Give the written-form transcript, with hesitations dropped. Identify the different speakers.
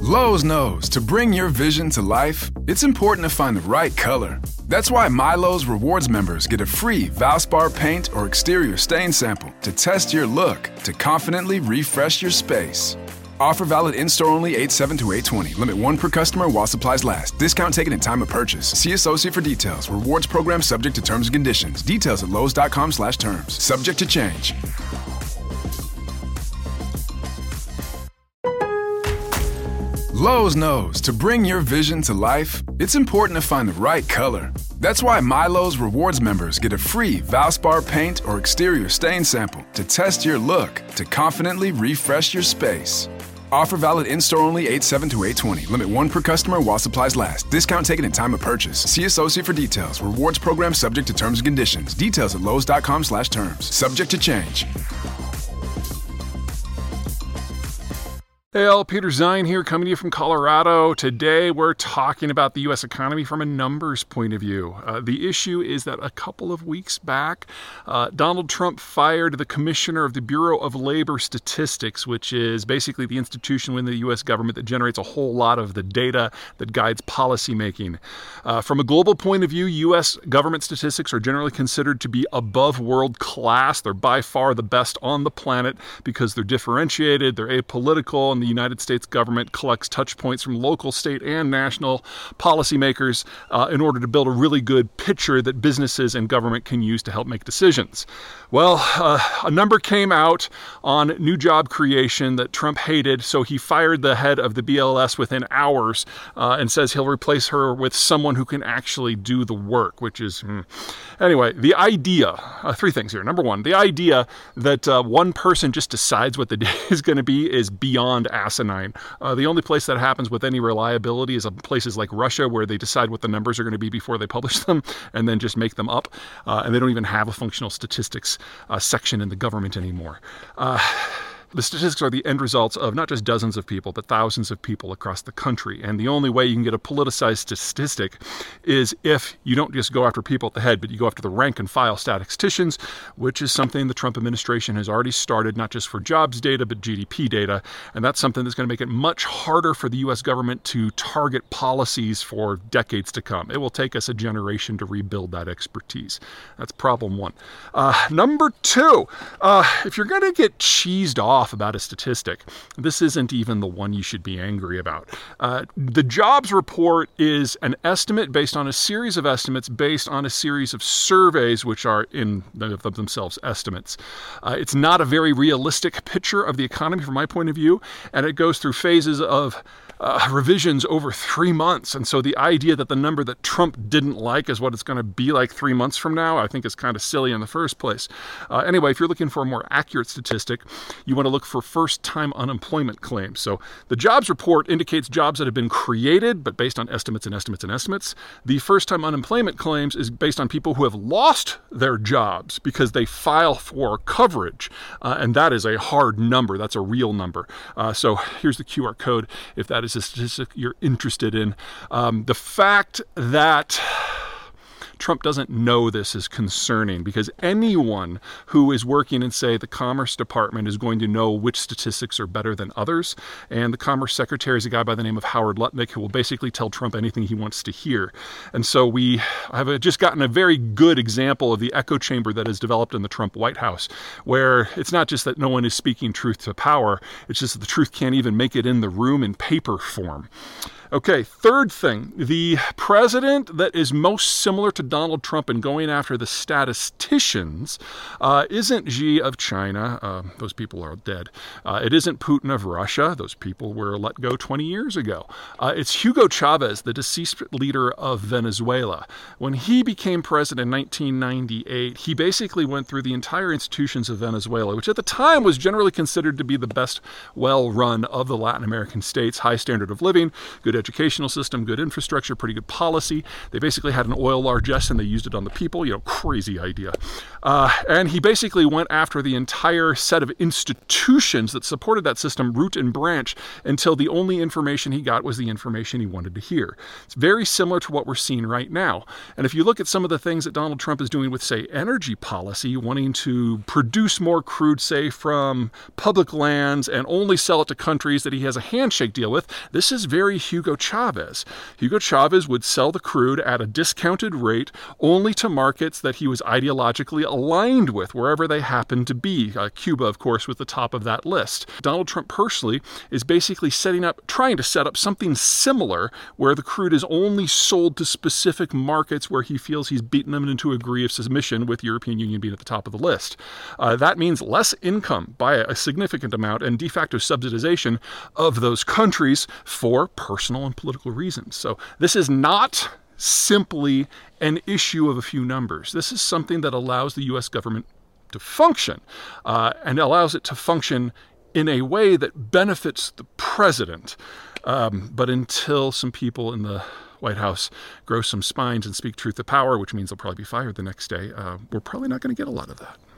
Speaker 1: Lowe's knows to bring your vision to life, it's important to find the right color. That's why MyLowe's Rewards members get a free Valspar paint or exterior stain sample to test your look to confidently refresh your space. Offer valid in-store only 8/7 to 8/20. Limit 1 per customer while supplies last. Discount taken at time of purchase. See associate for details. Rewards program subject to terms and conditions. Details at lowes.com/terms. Subject to change. Lowe's knows to bring your vision to life, it's important to find the right color. That's why MyLowe's Rewards members get a free Valspar paint or exterior stain sample to test your look to confidently refresh your space. Offer valid in-store only 8/7 to 8/20. Limit 1 per customer while supplies last. Discount taken at time of purchase. See associate for details. Rewards program subject to terms and conditions. Details at lowes.com/terms. Subject to change.
Speaker 2: Hey all, Peter Zine here, coming to you from Colorado. Today we're talking about the U.S. economy from a numbers point of view. The issue is that a couple of weeks back, Donald Trump fired the commissioner of the Bureau of Labor Statistics, which is basically the institution within the U.S. government that generates a whole lot of the data that guides policymaking. From a global point of view, U.S. government statistics are generally considered to be above world class. They're by far the best on the planet because they're differentiated, they're apolitical, and the United States government collects touch points from local, state, and national policymakers in order to build a really good picture that businesses and government can use to help make decisions. Well, a number came out on new job creation that Trump hated, so he fired the head of the BLS within hours and says he'll replace her with someone who can actually do the work, which is... Anyway, the idea, 3 things here. Number 1, the idea that one person just decides what the day is going to be is beyond asinine. The only place that happens with any reliability is places like Russia, where they decide what the numbers are going to be before they publish them and then just make them up. And they don't even have a functional statistics section in the government anymore. The statistics are the end results of not just dozens of people, but thousands of people across the country. And the only way you can get a politicized statistic is if you don't just go after people at the head, but you go after the rank and file statisticians, which is something the Trump administration has already started, not just for jobs data, but GDP data. And that's something that's going to make it much harder for the U.S. government to target policies for decades to come. It will take us a generation to rebuild that expertise. That's problem 1. Number 2, if you're going to get cheesed off about a statistic, this isn't even the one you should be angry about. The jobs report is an estimate based on a series of estimates based on a series of surveys, which are in of themselves estimates. It's not a very realistic picture of the economy from my point of view, and it goes through phases of revisions over 3 months. And so the idea that the number that Trump didn't like is what it's going to be like 3 months from now, I think is kind of silly in the first place. Anyway, if you're looking for a more accurate statistic, you want to look for first-time unemployment claims. So the jobs report indicates jobs that have been created, but based on estimates and estimates and estimates. The first-time unemployment claims is based on people who have lost their jobs because they file for coverage. And that is a hard number. That's a real number. So here's the QR code if that is a statistic you're interested in. The fact that Trump doesn't know this is concerning, because anyone who is working in, say, the Commerce Department is going to know which statistics are better than others. And the Commerce Secretary is a guy by the name of Howard Lutnick, who will basically tell Trump anything he wants to hear. And so we have just gotten a very good example of the echo chamber that has developed in the Trump White House, where it's not just that no one is speaking truth to power, it's just that the truth can't even make it in the room in paper form. Okay, third thing, the president that is most similar to Donald Trump in going after the statisticians isn't Xi of China. Those people are dead. It isn't Putin of Russia. Those people were let go 20 years ago. It's Hugo Chavez, the deceased leader of Venezuela. When he became president in 1998, he basically went through the entire institutions of Venezuela, which at the time was generally considered to be the best well-run of the Latin American states. High standard of living, good educational system, good infrastructure, pretty good policy. They basically had an oil largesse and they used it on the people. Crazy idea. And he basically went after the entire set of institutions that supported that system, root and branch, until the only information he got was the information he wanted to hear. It's very similar to what we're seeing right now. And if you look at some of the things that Donald Trump is doing with, say, energy policy, wanting to produce more crude, say, from public lands and only sell it to countries that he has a handshake deal with, this is very Hugo Chavez. Hugo Chavez would sell the crude at a discounted rate only to markets that he was ideologically aligned with, wherever they happened to be. Cuba, of course, was the top of that list. Donald Trump personally is basically trying to set up something similar where the crude is only sold to specific markets where he feels he's beaten them into a degree of submission, with European Union being at the top of the list. That means less income by a significant amount and de facto subsidization of those countries for personal and political reasons. So this is not simply an issue of a few numbers. This is something that allows the U.S. government to function, and allows it to function in a way that benefits the president. But until some people in the White House grow some spines and speak truth to power, which means they'll probably be fired the next day, we're probably not going to get a lot of that.